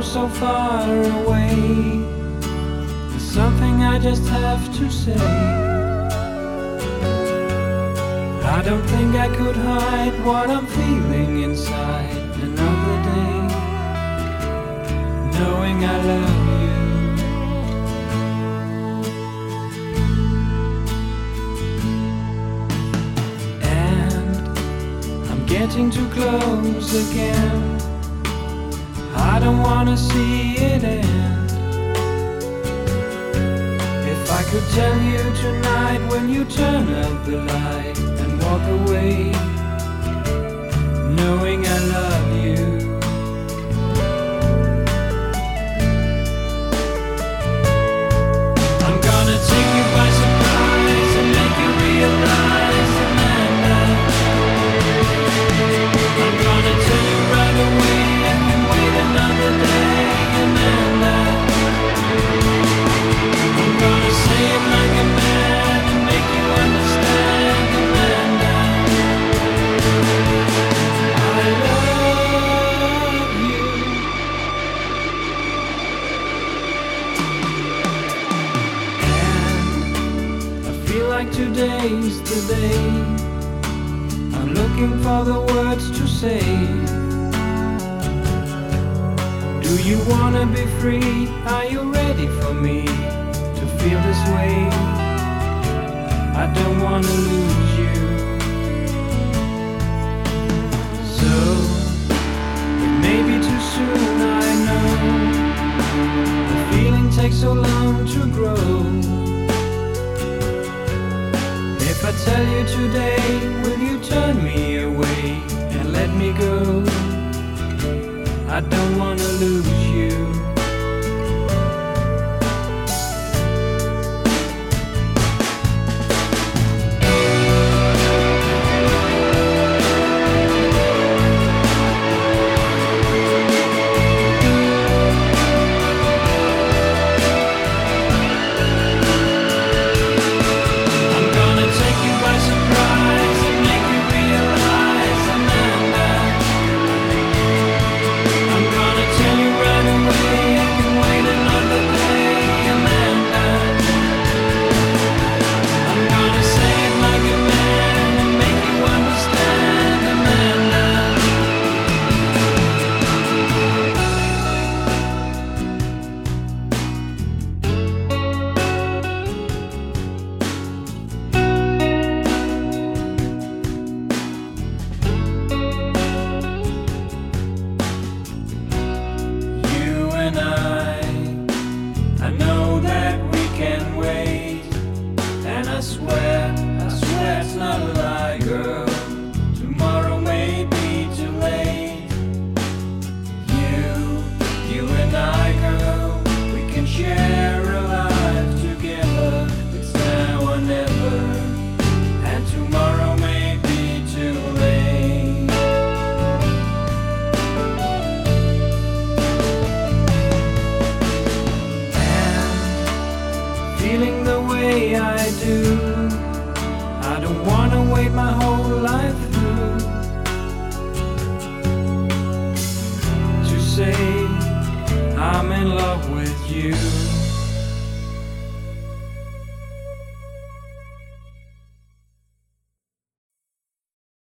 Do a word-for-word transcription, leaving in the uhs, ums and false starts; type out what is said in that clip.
so far away. There's something I just have to say. I don't think I could hide what I'm feeling inside another day, knowing I love you. And I'm getting too close again. I don't wanna see it end. If I could tell you tonight when you turn out the light and walk away, knowing I love you. I'm gonna take you by surprise and make you realize, Amanda. I'm gonna tell you right away, I can wait another day, Amanda. I'm gonna say it like a man and make you understand, Amanda. I love you. And I feel like today's the day. I'm looking for the words to say. Do you wanna be free? Are you ready for me to feel this way? I don't wanna lose you. So, it may be too soon, I know. The feeling takes so long to grow. If I tell you today, will you turn me away and let me go? I don't wanna lose you. I'm gonna take you by surprise and make you realize, Amanda. I'm gonna tell you right away, I can wait another day, Amanda. I'm gonna say it like a man and make you understand, Amanda. You and I, I know that we can wait. And I swear, I swear it's not a lie, girl. Tomorrow may be too late. You, you and I, girl, we can share a life together. It's now or never. And tomorrow may be too late. And feeling the way I do, I don't wanna wait my whole life through to say I'm in love with you.